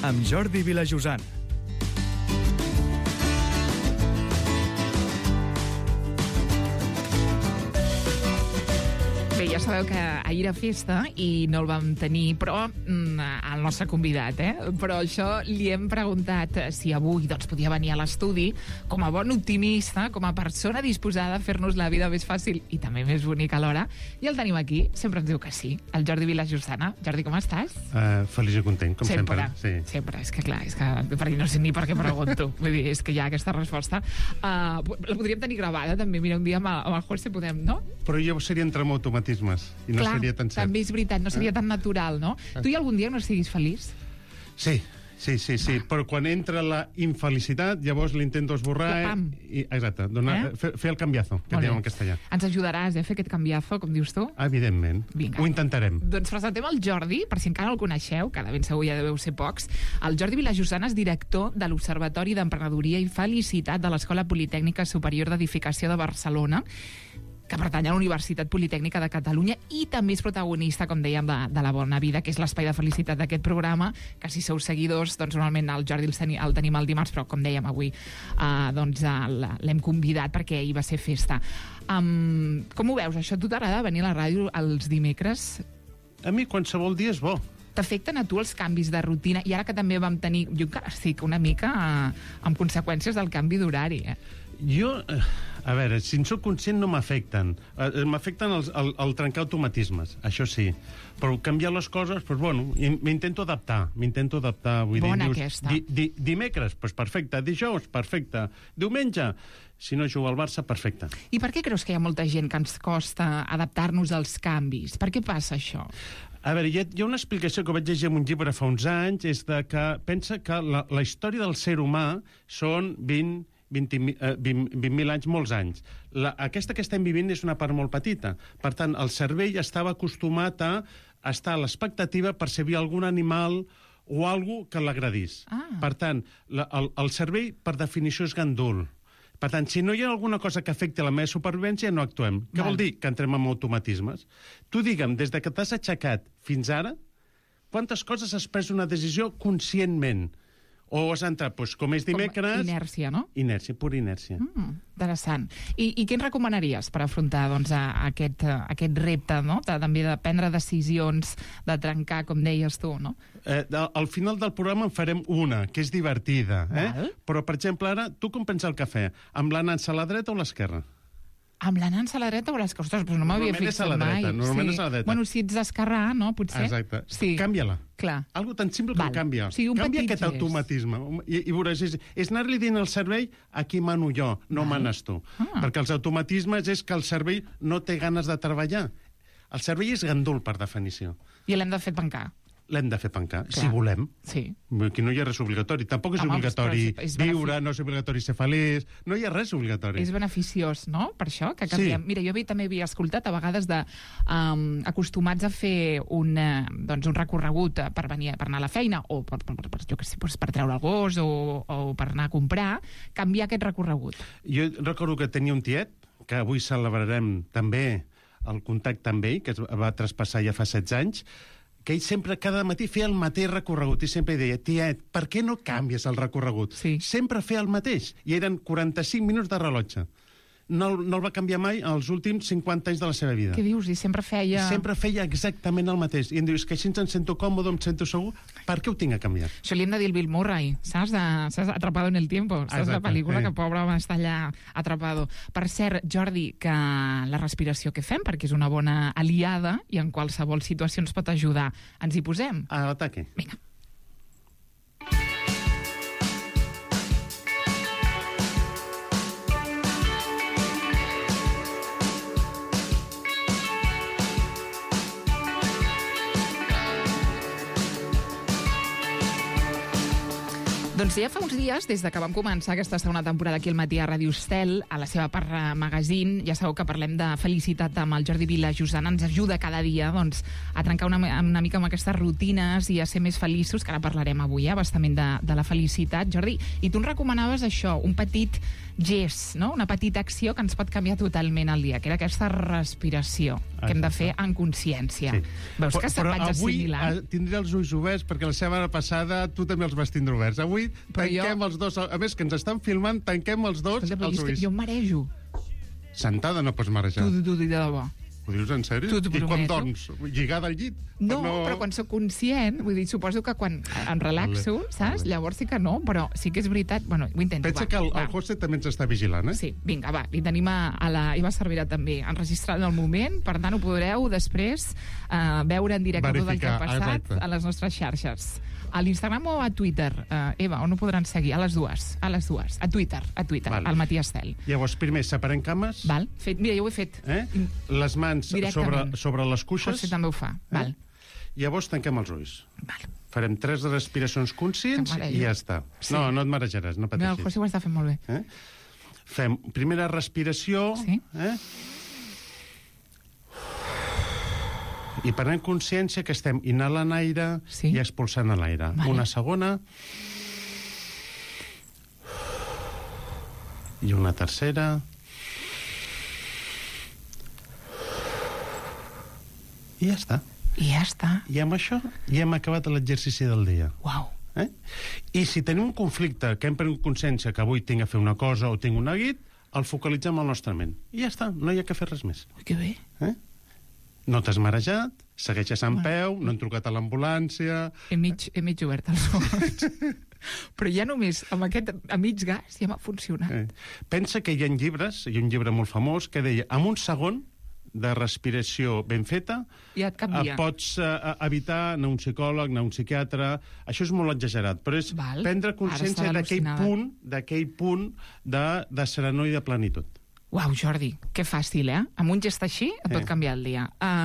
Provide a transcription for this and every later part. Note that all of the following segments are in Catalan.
amb Jordi Vilajosant. Bé, ja sabeu que ahir era festa i no el vam tenir, però el nostre convidat, Però això li hem preguntat si avui podia venir a l'estudi com a bon optimista, com a persona disposada a fer-nos la vida més fàcil i també més bonica alhora. I el tenim aquí, sempre ens diu que sí, el Jordi Vilajosant. Jordi, com estàs? Feliç i content, com sempre. Sempre, és que clar, perquè no sé ni per què pregunto. Vull dir, és que hi ha aquesta resposta. La podríem tenir gravada, també. Mira, un dia amb el José podem, no? Però jo seria entre automatismes i no seria tan cert. També és veritat, no seria tan natural, no? Tu hi ha algun dia no estiguis feliç? Sí. Però quan entra la infelicitat, llavors l'intento esborrar exacte, fer el canviazo, que diem en castellà. Ens ajudaràs a fer aquest canviazo, com dius tu? Evidentment. Vinga. Ho intentarem. Doncs presentem el Jordi, per si encara no el coneixeu, que de ben segur ja deveu ser pocs. El Jordi Vilajosant és director de l'Observatori d'Emprenedoria i Felicitat de l'Escola Politècnica Superior d'Edificació de Barcelona, que pertany a la Universitat Politècnica de Catalunya, i també és protagonista, com dèiem, de La Bona Vida, que és l'espai de felicitat d'aquest programa, que si sou seguidors, doncs normalment el Jordi el tenim el dimarts, però com dèiem avui l'hem convidat perquè ahir va ser festa. Com ho veus, això? Tu t'agrada venir a la ràdio els dimecres? A mi qualsevol dia és bo. T'afecten a tu els canvis de rutina? I ara que també vam tenir... Jo encara estic una mica amb conseqüències del canvi d'horari, Jo, a veure, si en soc conscient no m'afecten. M'afecten el trencar automatismes, això sí. Però canviar les coses, doncs bueno, m'intento adaptar. Vull Bona dir, aquesta. Dimecres, doncs perfecte. Dijous, perfecte. Diumenge, si no jugo al Barça, perfecte. I per què creus que hi ha molta gent que ens costa adaptar-nos als canvis? Per què passa això? A veure, hi ha una explicació que vaig llegir en un llibre fa uns anys, és que pensa que la història del ser humà són 20.000 anys, molts anys. Aquesta que estem vivint és una part molt petita. Per tant, el cervell estava acostumat a estar a l'expectativa per si hi havia algun animal o algo que l'agradís. Per tant, el cervell, per definició, és gandul. Per tant, si no hi ha alguna cosa que afecti la meva supervivència, no actuem. Què vol dir? Que entrem en automatismes. Tu digue'm, des de que t'has aixecat fins ara, quantes coses has pres una decisió conscientment? O has entrat, doncs, com és dimecres... Inèrcia, no? Inèrcia, pura inèrcia. Interessant. I què ens recomanaries per afrontar aquest repte, no? També de prendre decisions, de trencar, com deies tu, no? Al final del programa en farem una, que és divertida. Però, per exemple, ara, tu com pensa el cafè? Amb l'anança a la dreta o a l'esquerra? Amb l'anança a la dreta o a l'esquerra? Ostres, però no m'havia fixat mai. Normalment és a la dreta. Bueno, si ets d'esquerrà, no? Potser. Exacte. Sí. Canvia-la. Clar. Algo tan simple com canvia. Sí, canvia aquest automatisme. I veuràs, és anar-li dient al cervell aquí mano jo, no manes tu. Perquè els automatismes és que el cervell no té ganes de treballar. El cervell és gandul, per definició. I l'hem de fer pencar. L'hem de fer pencar, si volem. Sí. Aquí no hi ha res obligatori. Tampoc és obligatori viure, no és obligatori ser feliç, no hi ha res obligatori. És beneficiós, no?, per això, que canviem. Sí. Mira, jo també havia escoltat a vegades acostumats a fer un recorregut per anar a la feina, o per treure el gos, o per anar a comprar, canviar aquest recorregut. Jo recordo que tenia un tiet, que avui celebrarem també el contacte amb ell, que es va traspassar ja fa 16 anys, que ell sempre, cada matí, feia el mateix recorregut i sempre deia, tiet, per què no canvies el recorregut? Sí. Sempre feia el mateix. I eren 45 minuts de rellotge. No el va canviar mai els últims 50 anys de la seva vida. Què dius? I sempre feia... Sempre feia exactament el mateix. I em dius que així em sento còmode, em sento segur, per què ho tinc a canviar? Això li hem de dir al Bill Murray, saps? Atrapado en el tiempo. Saps la pel·lícula que pobre home està allà atrapado. Per cert, Jordi, que la respiració que fem, perquè és una bona aliada i en qualsevol situació ens pot ajudar, ens hi posem? A l'ataque. Vinga. Doncs ja fa uns dies, des de que vam començar aquesta segona temporada aquí al matí a Ràdio Estel, a la seva part magazine, ja sabeu que parlem de felicitat amb el Jordi Vila-Josana, ens ajuda cada dia doncs, a trencar una mica amb aquestes rutines i a ser més feliços, que ara parlarem avui, bastament de la felicitat. Jordi, i tu ens recomanaves això, un petit gest, no? Una petita acció que ens pot canviar totalment el dia, que era aquesta respiració que hem de fer en consciència. Sí. Veus que se'n vaig assimilant? Però avui tindré els ulls oberts, perquè la setmana passada tu també els vas tindre oberts. Avui tanquem els dos, a més que ens estan filmant, tanquem els dos els ulls. Jo em marejo. Sentada no pots marejar. Tu, de debò. Ho dius en sèrio? I com dorms? Lligada al llit? No, però quan sóc conscient, vull dir, suposo que quan em relaxo, saps? Llavors sí que no, però sí que és veritat. Bueno, ho intento. Pensa que el José també ens està vigilant, eh? Sí, vinga, va. I tenim a la Eva Cervera també enregistrada en el moment, per tant ho podreu després veure en directe tot el que ha passat a les nostres xarxes. A l'Instagram o a Twitter, Eva, on ho podran seguir? A les dues. A Twitter, al Matí Estel. Llavors, primer, separem cames. Val, fet. Mira, jo ho he fet. Les mans sobre les cuixes. José també ho fa. Val. Llavors tanquem els ulls. Val. Farem 3 respiracions conscients i ja està. Sí. No, no et marejaràs, no pateixis. No, el José ho està fent molt bé. Fem primera respiració. Sí. I prenent consciència que estem inhalant aire i expulsant l'aire. Vale. Una segona. I una tercera. I ja està. I ja està. I amb això ja hem acabat l'exercici del dia. Uau. I si tenim un conflicte, que hem prenut consciència que avui tinc a fer una cosa o tinc un neguit, el focalitzem al nostre ment. I ja està, no hi ha que fer res més. Ui, que bé. No t'has marejat, segueixes en peu, no han trucat a l'ambulància... He mig obert els ulls. Però ja només amb aquest a mig gas ja m'ha funcionat. Pensa que hi ha llibres, hi ha un llibre molt famós que deia, en un segon de respiració ben feta, ja et canvia. Pots evitar anar a un psicòleg, anar a un psiquiatre... Això és molt exagerat, però és prendre consciència d'aquell punt de serenor i de plenitud. Uau, Jordi, que fàcil, Amb un gest així et pot canviar el dia.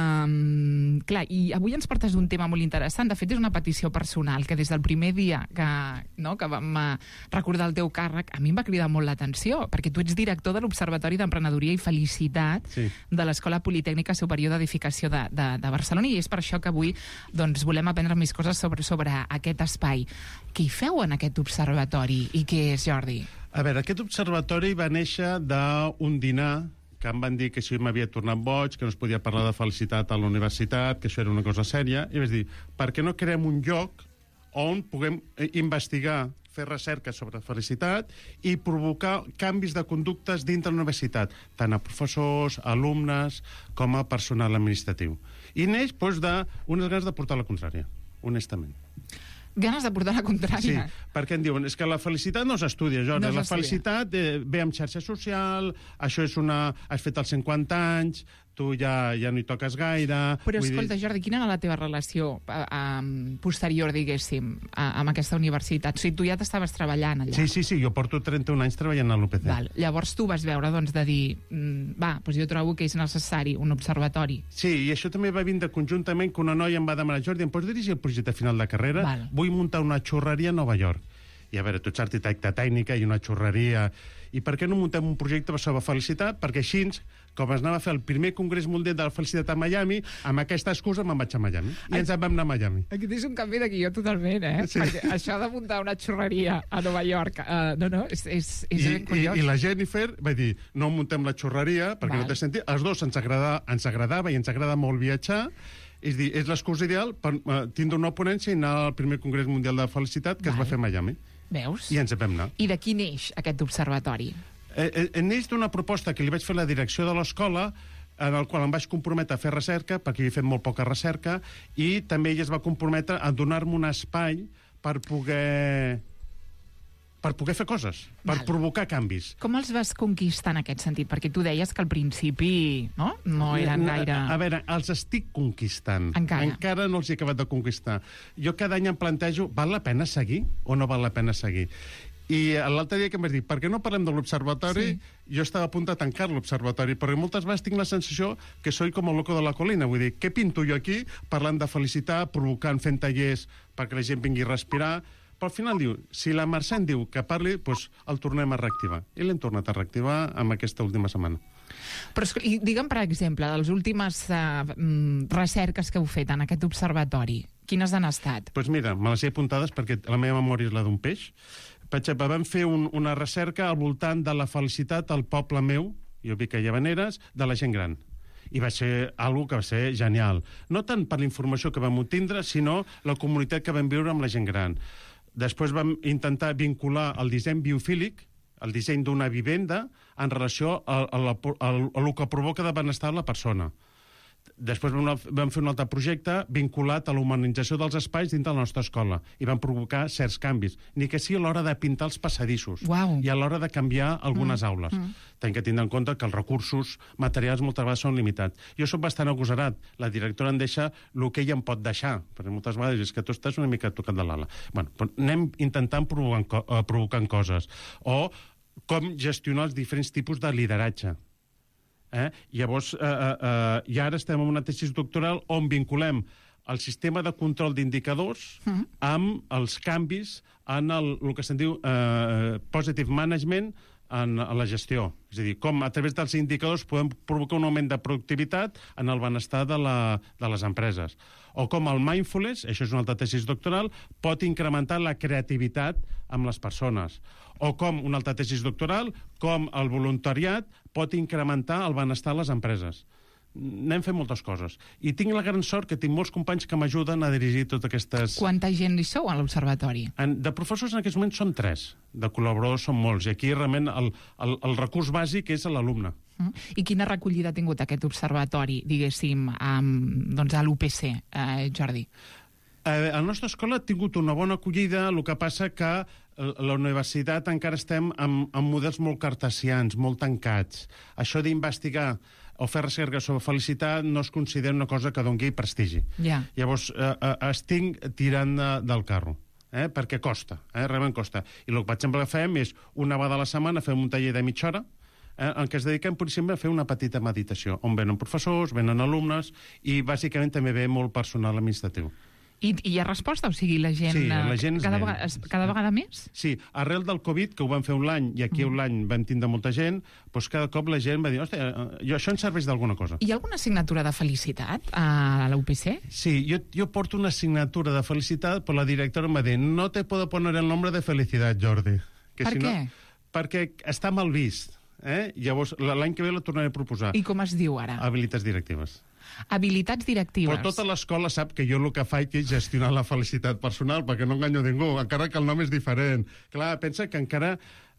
Clar, i avui ens portes d'un tema molt interessant. De fet, és una petició personal que des del primer dia que vam recordar el teu càrrec, a mi em va cridar molt l'atenció, perquè tu ets director de l'Observatori d'Emprenedoria i Felicitat de l'Escola Politècnica Superior d'Edificació de Barcelona, i és per això que avui volem aprendre més coses sobre aquest espai. Què hi feu en aquest observatori i què és, Jordi? A veure, aquest observatori va néixer d'un dinar que em van dir que això m'havia tornat boig, que no es podia parlar de felicitat a la universitat, que això era una cosa sèria, i vaig dir, per què no creem un lloc on puguem investigar, fer recerca sobre felicitat i provocar canvis de conductes dintre de la universitat, tant a professors, alumnes, com a personal administratiu. I neix d'unes ganes de portar la contrària, honestament. Ganes de portar la contrària. Sí, perquè em diuen, és que la felicitat no s'estudia, Jordi. No la felicitat ve amb xarxa social, això és has fet els 50 anys, tu ja no hi toques gaire... Però escolta, Jordi, quina era la teva relació posterior, diguéssim, amb aquesta universitat? O sigui, tu ja t'estaves treballant allà. Sí, jo porto 31 anys treballant a l'UPC. Llavors tu vas veure, de dir, jo trobo que és necessari un observatori. Sí, i això també va vindre conjuntament que una noia em va demanar, Jordi, em pots dirigir el projecte final de carrera? Vull muntar una xurreria a Nova York. I a veure, tu ets arquitecte tècnica i una xurreria... I per què no muntem un projecte sobre felicitat? Perquè així, com es anava a fer el primer Congrés Mundial de la Felicitat a Miami, amb aquesta excusa me'n vaig a Miami. I ens en vam anar a Miami. Aquí tens un canvi de guió totalment, Sí. Perquè això de muntar una xurreria a Nova York, és ben curiós. I la Jennifer va dir, no muntem la xurreria, perquè no té sentit. Els dos ens agradava i ens agrada molt viatjar. És dir, és l'excusa ideal per tindre una ponència i anar al primer Congrés Mundial de la Felicitat que es va fer a Miami. Veus? I ens en vam anar. I de qui neix aquest observatori? Neix d'una proposta que li vaig fer a la direcció de l'escola, en el qual em vaig comprometre a fer recerca, perquè havia fet molt poca recerca, i també ella es va comprometre a donar-me un espai per poder fer coses, per provocar canvis. Com els vas conquistar en aquest sentit? Perquè tu deies que al principi no eren gaire... A veure, els estic conquistant. Encara no els he acabat de conquistar. Jo cada any em plantejo, val la pena seguir o no val la pena seguir? I l'altre dia que em vas dir, per què no parlem de l'observatori? Jo estava a punt de tancar l'observatori, perquè moltes vegades tinc la sensació que soy com el loco de la colina. Vull dir, què pinto jo aquí parlant de felicitat, provocant, fent tallers perquè la gent vingui a respirar? Però al final diu, si la Mercè en diu que parli, doncs el tornem a reactivar. I l'hem tornat a reactivar amb aquesta última setmana. Però digue'm, per exemple, de les últimes recerques que heu fet en aquest observatori, quines han estat? Doncs mira, me les he apuntades perquè la meva memòria és la d'un peix. Per exemple, vam fer una recerca al voltant de la felicitat al poble meu, jo vic a Llavaneres, de la gent gran. I va ser algo que va ser genial. No tant per la informació que vam obtindre, sinó la comunitat que vam viure amb la gent gran. Després vam intentar vincular el disseny biofílic, el disseny d'una vivenda, en relació a el que provoca de benestar la persona. Després vam fer un altre projecte vinculat a la humanització dels espais dins de la nostra escola i vam provocar certs canvis, ni que sigui a l'hora de pintar els passadissos i a l'hora de canviar algunes aules. Tenim que tindre en compte que els recursos materials moltes vegades són limitats. Jo soc bastant agosarat. La directora em deixa el que ella em pot deixar, perquè moltes vegades és que tu estàs una mica tocat de l'ala. Bueno, anem intentant provocant coses. O com gestionar els diferents tipus de lideratge. Llavors, i ara estem en una tesi doctoral on vinculem el sistema de control d'indicadors amb els canvis en el que se'n diu positive management en la gestió. És a dir, com a través dels indicadors podem provocar un augment de productivitat en el benestar de les empreses. O com el mindfulness, això és una altra tesi doctoral, pot incrementar la creativitat amb les persones. O com una altra tesi doctoral, com el voluntariat pot incrementar el benestar a les empreses. Anem fent moltes coses. I tinc la gran sort que tinc molts companys que m'ajuden a dirigir totes aquestes... Quanta gent hi sou a l'Observatori? De professors en aquests moments són 3. De col·laboradors són molts. I aquí realment el recurs bàsic és l'alumne. I quina recollida ha tingut aquest observatori, diguéssim, doncs a l'UPC, Jordi? A la nostra escola ha tingut una bona acollida, el que passa que a la universitat encara estem amb models molt cartesians, molt tancats. Això d'investigar o fer recerca sobre felicitat no es considera una cosa que doni prestigi. Llavors, estic tirant del carro, perquè costa, realment costa. I el que, per exemple, fem és una vegada a la setmana fem un taller de mitja hora en què es dediquem, per exemple, a fer una petita meditació, on venen professors, venen alumnes i, bàsicament, també ve molt personal administratiu. I hi ha resposta? O sigui, la gent, sí, la gent cada vegada més? Sí, arrel del Covid, que ho vam fer un any, i aquí un any vam tindre molta gent, doncs cada cop la gent va dir, hòstia, això ens serveix d'alguna cosa. Hi ha alguna assignatura de felicitat a la UPC? Sí, jo porto una assignatura de felicitat, però la directora em va dir, no te puedo poner el nombre de felicitat, Jordi. Per què? Perquè està mal vist. Llavors, l'any que ve la tornaré a proposar. I com es diu ara? Habilitats directives. Habilitats directives. Però tota l'escola sap que jo el que faig és gestionar la felicitat personal, perquè no enganyo ningú, encara que el nom és diferent. Clar, pensa que encara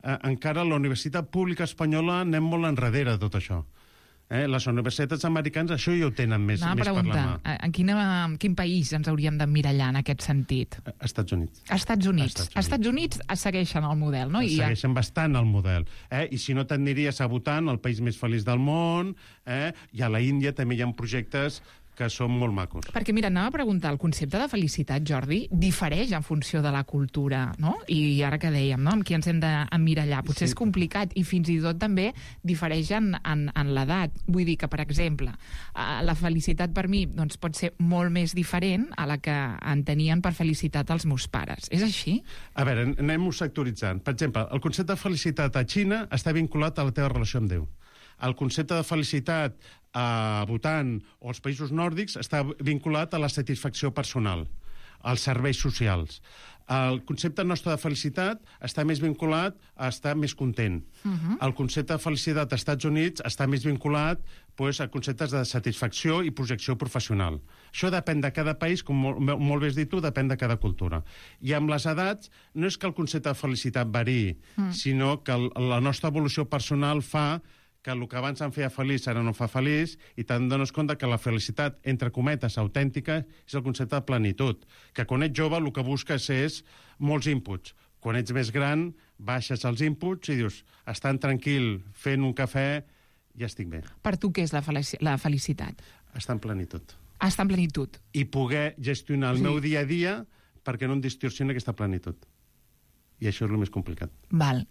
a la Universitat Pública Espanyola anem molt enrere de tot això. Les universitats americanes això ja ho tenen més per la mà. En quin país ens hauríem d'emmirallar en aquest sentit? Estats Units. Estats Units segueixen el model, no? Segueixen bastant el model. I si no t'aniries a Bhutan, el país més feliç del món, i a la Índia també hi ha projectes que són molt macos. Perquè, mira, anava a preguntar, el concepte de felicitat, Jordi, difereix en funció de la cultura, no? I ara que dèiem, no?, amb qui ens hem d'emmirallar. Potser és complicat i fins i tot també difereix en l'edat. Vull dir que, per exemple, la felicitat per mi doncs, pot ser molt més diferent a la que en tenien per felicitat els meus pares. És així? A veure, anem-ho sectoritzant. Per exemple, el concepte de felicitat a Xina està vinculat a la teva relació amb Déu. El concepte de felicitat a Bhutan o als països nòrdics està vinculat a la satisfacció personal, als serveis socials. El concepte nostre de felicitat està més vinculat a estar més content. El concepte de felicitat als Estats Units està més vinculat a conceptes de satisfacció i projecció professional. Això depèn de cada país, com molt bé has dit tu, depèn de cada cultura. I amb les edats no és que el concepte de felicitat variï, sinó que la nostra evolució personal fa que el que abans em feia feliç ara no fa feliç, i te'n dones compte que la felicitat, entre cometes, autèntica, és el concepte de plenitud. Que quan ets jove el que busques és molts inputs. Quan ets més gran, baixes els inputs i dius, estant tranquil, fent un cafè, ja estic bé. Per tu què és la felicitat? Estar en plenitud. Estar en plenitud. I poder gestionar el meu dia a dia perquè no em distorsioni aquesta plenitud. I això és el més complicat. Val.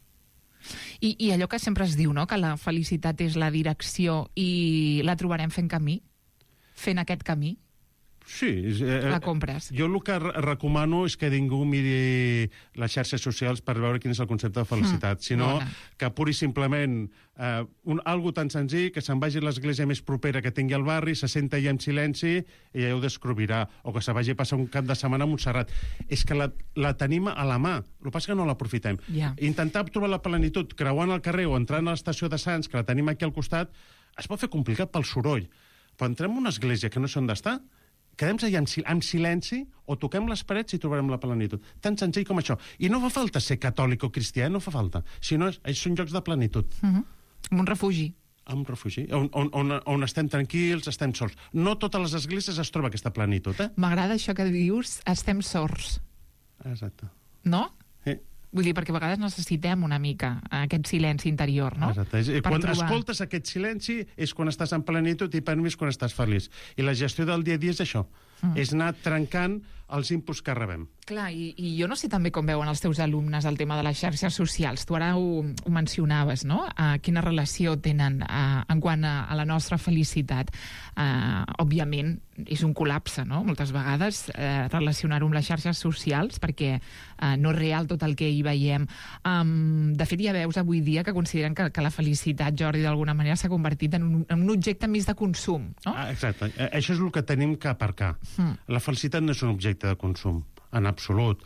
I allò que sempre es diu, no?, que la felicitat és la direcció i la trobarem fent camí, fent aquest camí. Sí, la compres. Jo el que recomano és que ningú miri les xarxes socials per veure quin és el concepte de felicitat, sinó que pur i simplement algo tan senzill que se'n vagi a l'església més propera que tingui al barri, se senta allà en silenci i ja ho descobrirà, o que se vagi a passar un cap de setmana a Montserrat. És que la tenim a la mà, el que passa que no l'aprofitem. Intentar trobar la plenitud creuant el carrer o entrant a l'estació de Sants, que la tenim aquí al costat, es pot fer complicat pel soroll. Però entrem en una església que no sé on d'estar, quedem allà en silenci o toquem les parets i trobarem la plenitud. Tan senzill com això. I no fa falta ser catòlic o cristià, no fa falta. Sinó són llocs de plenitud. Un refugi. Un refugi, on estem tranquils, estem sols. No totes les esglésies es troba aquesta plenitud, M'agrada això que dius, estem sords. Exacte. No? Sí. Vull dir, perquè a vegades necessitem una mica aquest silenci interior, no? Exacte. Quan escoltes aquest silenci és quan estàs en plenitud i per mi és quan estàs feliç. I la gestió del dia a dia és això. És anar trencant els inputs que rebem. Clar, i jo no sé també com veuen els teus alumnes el tema de les xarxes socials. Tu ara ho mencionaves, no? Quina relació tenen en quant a la nostra felicitat. Òbviament, és un col·lapse, no? Moltes vegades relacionar-ho amb les xarxes socials, perquè no és real tot el que hi veiem. De fet, hi ha veus avui dia que consideren que la felicitat, Jordi, d'alguna manera s'ha convertit en un objecte més de consum, no? Exacte. Això és el que tenim que aparcar. La felicitat no és un objecte de consum, en absolut.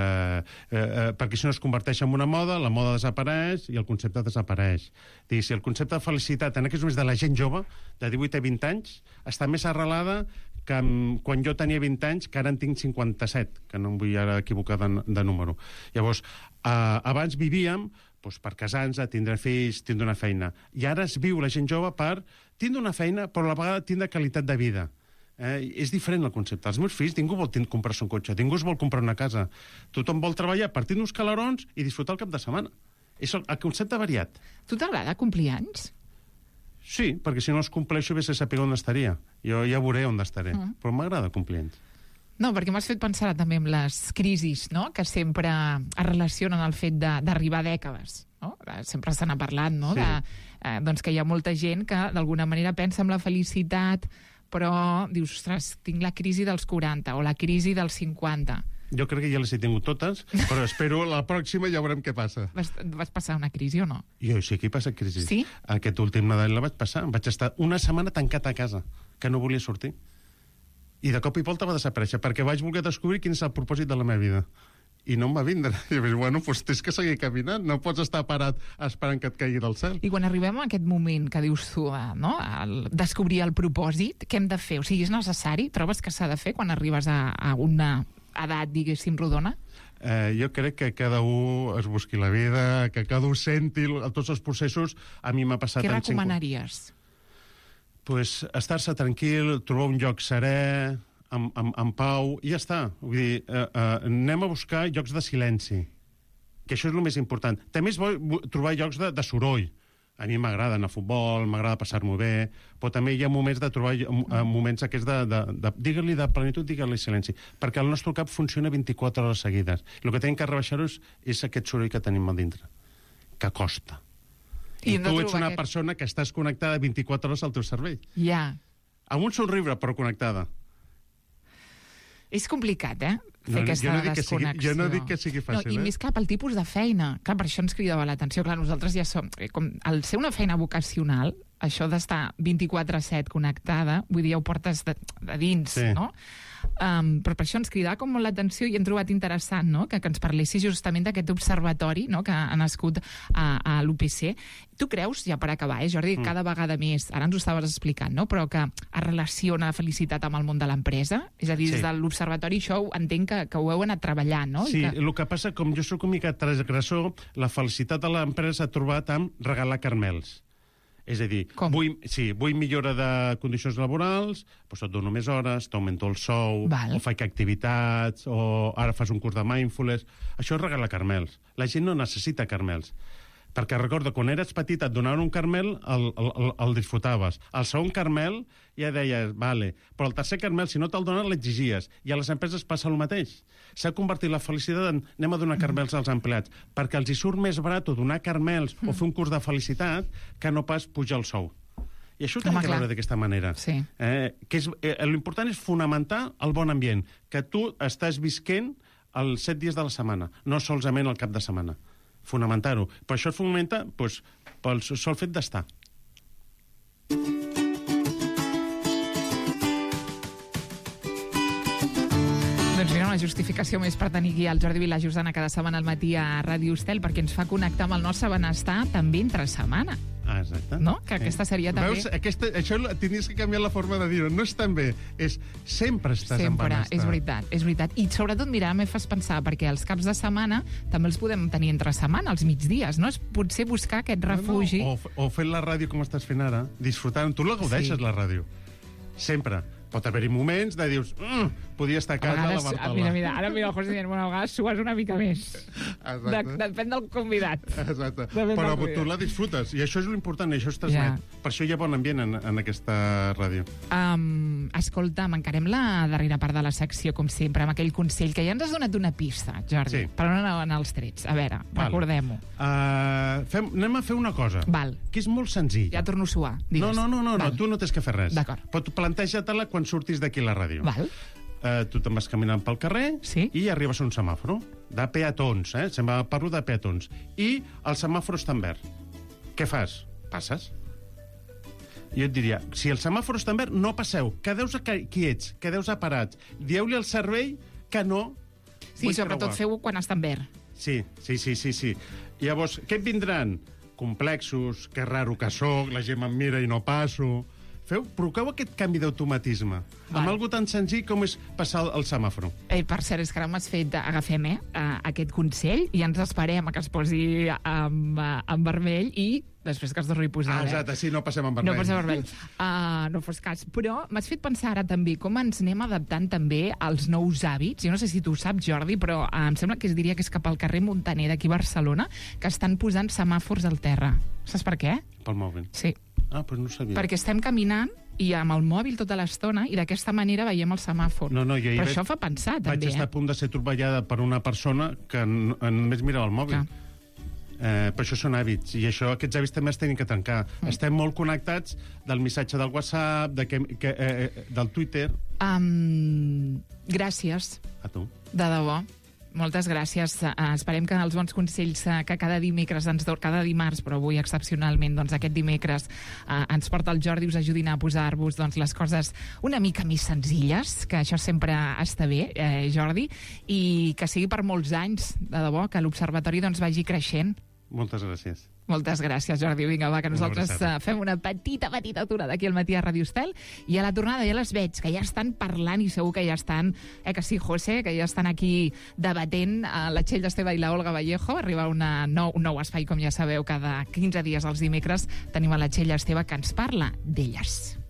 Perquè si no es converteix en una moda, la moda desapareix i el concepte desapareix. Si el concepte de felicitat en aquests moments de la gent jove, de 18 a 20 anys, està més arrelada que quan jo tenia 20 anys, que ara en tinc 57, que no em vull ara equivocar de número. Llavors, abans vivíem per casar-nos, tindre fills, tindre una feina. I ara es viu la gent jove per tindre una feina, però a la vegada tindre qualitat de vida. És diferent el concepte. Els meus fills, ningú vol comprar-se un cotxe, ningú es vol comprar una casa. Tothom vol treballar, partir uns calarons i disfrutar el cap de setmana. És el concepte variat. Tu t'agrada complir anys? Sí, perquè si no els compleixo, bé se saber on estaria. Jo ja veuré on estaré, però m'agrada complir anys. No, perquè m'has fet pensar també en les crisis, no?, que sempre es relacionen al fet d'arribar a dècades. No? Sempre se n'ha parlat, no?, doncs que hi ha molta gent que d'alguna manera pensa en la felicitat, però dius, ostres, tinc la crisi dels 40 o la crisi dels 50. Jo crec que ja les he tingut totes, però espero la pròxima ja veurem què passa. Vas passar una crisi o no? Jo sí que he passat crisi. Sí? Aquest últim Nadal la vaig passar. Vaig estar una setmana tancat a casa, que no volia sortir. I de cop i volta va desaparèixer, perquè vaig voler descobrir quin és el propòsit de la meva vida. I no em va vindre. I vaig dir, bueno, doncs tens que seguir caminant, no pots estar parat esperant que et caigui del cel. I quan arribem a aquest moment que dius tu, no?, descobrir el propòsit, què hem de fer? O sigui, és necessari? Trobes que s'ha de fer quan arribes a una edat, diguéssim, rodona? Jo crec que cada un es busqui la vida, que cada un senti tots els processos. A mi m'ha passat... Què recomanaries? Pues estar-se tranquil, trobar un lloc serè, en pau, i ja està. Vull dir, anem a buscar llocs de silenci, que això és el més important. També és bo trobar llocs de soroll. A mi m'agrada anar a futbol, m'agrada passar-m'ho bé, però també hi ha moments de trobar moments aquests digue-li de plenitud, digue-li silenci, perquè el nostre cap funciona 24 hores seguides. El que tenim que rebaixar-ho és aquest soroll que tenim a dintre, que costa. I tu ets una persona que estàs connectada 24 hores al teu cervell. Ja. Amb un somriure, però connectada. És complicat, fer aquesta desconnexió. Jo no dic que sigui fàcil. I més cap al tipus de feina. Clar, per això ens cridava l'atenció. Clar, nosaltres ja som... Al ser una feina vocacional, això d'estar 24/7 connectada, vull dir, ja ho portes de dins, no? Però per això ens cridava com molt l'atenció i hem trobat interessant, no?, que ens parlessis justament d'aquest observatori, no?, que ha nascut a l'UPC. Tu creus, ja per acabar, Jordi, cada vegada més, ara ens ho estaves explicant, no?, però que es relaciona la felicitat amb el món de l'empresa? És a dir, des de l'observatori això entenc que ho heu anat treballant, no? Sí, el que passa, com jo soc un mica transgressor, la felicitat de l'empresa s'ha trobat amb regalar carmels. És a dir, vull millora de condicions laborals, doncs et dono més hores, t'augmento el sou, o faig activitats, o ara fas un curs de mindfulness. Això és regalar carmels. La gent no necessita carmels. Perquè recorda, quan eres petit et donaven un carmel, el disfrutaves. El segon carmel ja deies, vale, però el tercer carmel, si no te'l donen, l'exigies. I a les empreses passa el mateix. S'ha convertit la felicitat en anem a donar carmels als empleats, perquè els hi surt més barat donar carmels o fer un curs de felicitat que no pas pujar el sou. I això ho tenim que veure d'aquesta manera. Sí. L'important és fonamentar el bon ambient, que tu estàs visquent els 7 dies de la setmana, no solament el cap de setmana. Fonamentar-ho. Per això es fomenta pel sol fet d'estar. Doncs mira, una justificació més per tenir aquí el Jordi Vilajosana cada setmana al matí a Ràdio Estel, perquè ens fa connectar amb el nostre benestar també entre setmana. Ah, exacte. No? Que aquesta seria també... Veus? Això tenies que canviar la forma de dir-ho. No és també, és sempre estàs en benestar. És veritat, és veritat. I sobretot, mira, me fas pensar, perquè els caps de setmana també els podem tenir entre setmana, els migdies, no? És potser buscar aquest refugi... O fent la ràdio com estàs fent ara, disfrutant. Tu la gaudeixes, la ràdio. Sempre. Pot haver-hi moments de dius, podia estar a casa a la Bartola. Mira, ara mira el José dient, bueno, a vegades sues una mica més. Depèn del convidat. Exacte. Però tu la disfrutes, i això és l'important, i això es transmet. Per això hi ha bon ambient en aquesta ràdio. Escolta'm, encarem la darrera part de la secció, com sempre, amb aquell consell, que ja ens has donat una pista, Jordi, per on anaven els trets. A veure, recordem-ho. Anem a fer una cosa, que és molt senzill. Ja torno a suar. No, tu no tens que fer res. D'acord. Però planteja-te-la quan surtis d'aquí a la ràdio. Tu te'n vas caminant pel carrer i arribes a un semàforo de peatons, sempre parlo de peatons, i el semàforo està en verd. Què fas? Passes. Jo et diria, si el semàforo està en verd, no passeu, quedeu-vos quiets, quedeu-vos parats, dieu-li al cervell que no. Sí, sobretot feu-ho quan està en verd. Sí. Llavors, què et vindran? Complexos, que raro que sóc, la gent em mira i no passo... Provoqueu aquest canvi d'automatisme amb algo tan senzill com és passar el semàforo. Per cert, és que ara m'has fet agafem aquest consell i ens esperem que es posi en vermell i després que es torni a posar. Exacte, sí, no passem en vermell. No passem en vermell. No fos cas. Però m'has fet pensar ara també com ens anem adaptant també als nous hàbits. Jo no sé si tu ho saps, Jordi, però em sembla que es diria que és cap al carrer Muntaner d'aquí a Barcelona que estan posant semàfors al terra. Saps per què? Pel mòbil. Sí. Però no sabia. Perquè estem caminant i amb el mòbil tota l'estona i d'aquesta manera veiem el semàfor. Però això fa pensar, també. Vaig estar a punt de ser atropellada per una persona que només mirava el mòbil. Per això són hàbits, i aquests hàbits també es tenen que trencar. Estem molt connectats del missatge del WhatsApp, del Twitter. Gràcies. A tu. De debò. Moltes gràcies. Esperem que els bons consells que cada dimecres cada dimarts, però avui excepcionalment, doncs aquest dimecres ens porta el Jordi, us ajudin a posar-vos les coses una mica més senzilles, que això sempre està bé, Jordi, i que sigui per molts anys, de debò, que l'Observatori vagi creixent. Moltes gràcies. Moltes gràcies, Jordi. Vinga, va, que nosaltres fem una petita aturada aquí al matí a Ràdio Estel, i a la tornada ja les veig, que ja estan parlant i segur que ja estan, que sí, José, que ja estan aquí debatent la Txell d'Esteve i la Olga Vallejo. Arriba un nou espai, com ja sabeu, cada 15 dies els dimecres tenim a la Txell d'Esteve que ens parla d'elles.